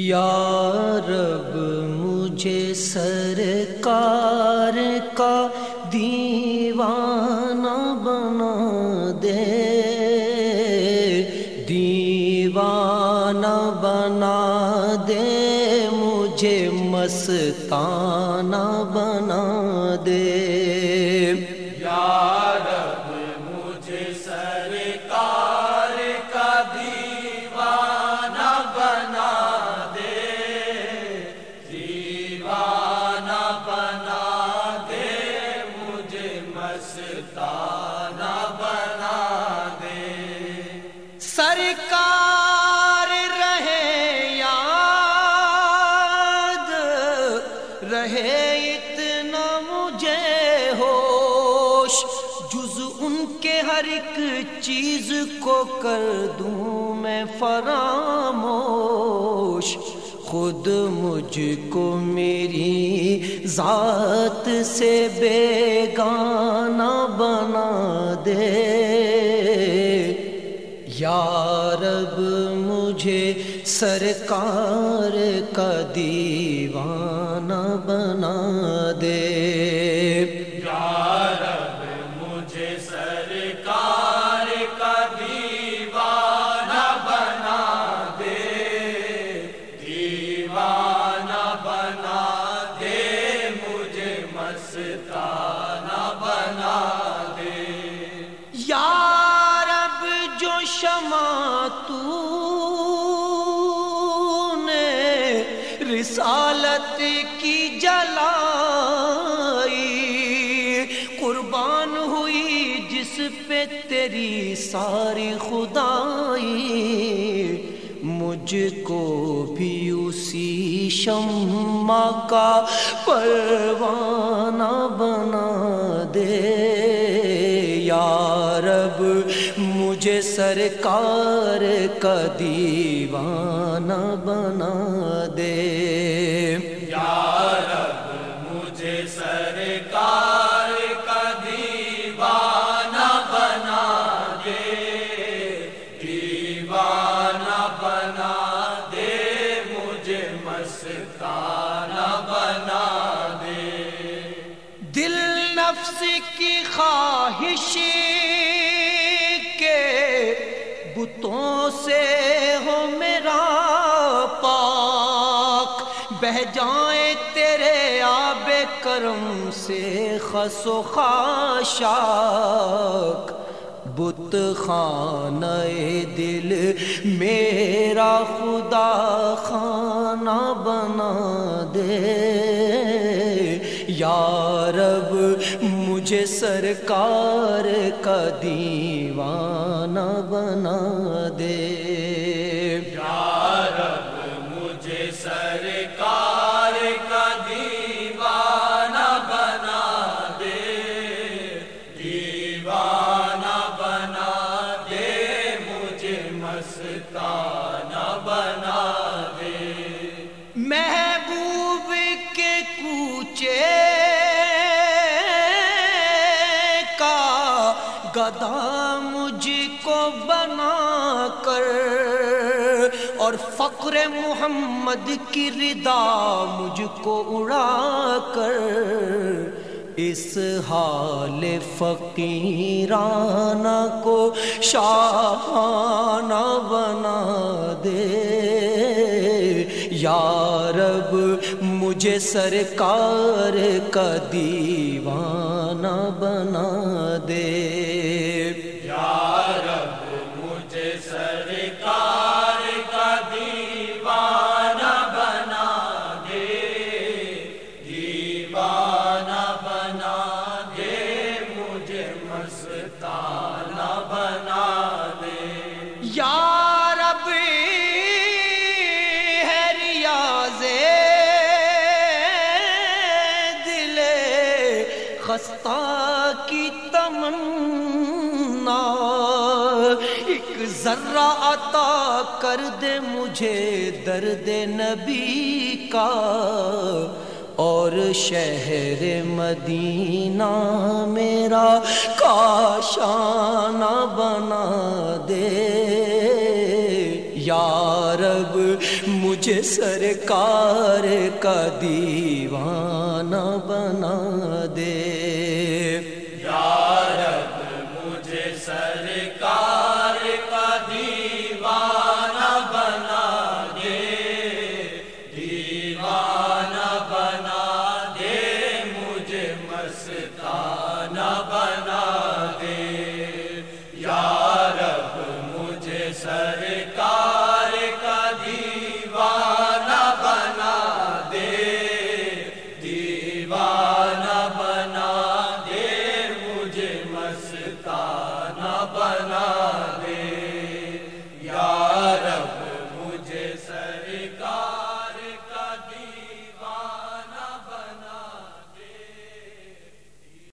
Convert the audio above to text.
یا رب مجھے سرکار کا دیوانہ بنا دے، دیوانہ بنا دے، مجھے مستانہ بنا دے۔ سرکار رہے یاد رہے اتنا مجھے ہوش، جز ان کے ہر ایک چیز کو کر دوں میں فراموش، خود مجھ کو میری ذات سے بیگانہ بنا دے۔ یا رب مجھے سرکار کا دیوانہ بنا دے۔ یا رب مجھے سرکار کا دیوانہ بنا دے، دیوانہ بنا دے، مجھے مستانہ بنا دے۔ یا شمع تو نے رسالت کی جلائی، قربان ہوئی جس پہ تیری ساری خدائی، مجھ کو بھی اسی شمع کا پروانہ بنا دے۔ یا رب مجھے سرکار کا دیوانہ بنا دے۔ یا رب مجھے سرکار کا دیوانہ بنا دے، دیوانہ بنا دے، مجھے مستانہ بنا دے۔ دل نفس کی خواہش بتوں سے ہو میرا پاک، بہ جائیں تیرے آب کرم سے خس و خاشاک، بت خانہ دل میرا خدا خانہ بنا دے۔ یا رب مجھے سرکار کا دیوانہ بنا دے۔ یا رب مجھے سرکار کا دیوانہ بنا دے، دیوانہ بنا دے، مجھے مستانہ بنا دے۔ محبوب کے کوچے گدا مجھ کو بنا کر، اور فقر محمد کی ردا مجھ کو اڑا کر، اس حال فقیرانہ کو شاہانہ بنا دے۔ یا رب مجھے سرکار کا دیوانہ بنا دے۔ یا رب مجھے سرکار کا دیوانہ بنا دے، دیوانہ بنا دے، مجھے مستانہ بنا دے۔ یا رب ہے ریاض دل خستہ کی تمنا، ایک ذرہ عطا کر دے مجھے درد نبی کا، اور شہر مدینہ میرا کاشانہ بنا دے۔ یا رب مجھے مجھے سرکار کا دیوانہ بنا دے، یا رب مجھے سرکار کا دیوانہ بنا دے، دیوانہ بنا دے، مجھے مستانہ بنا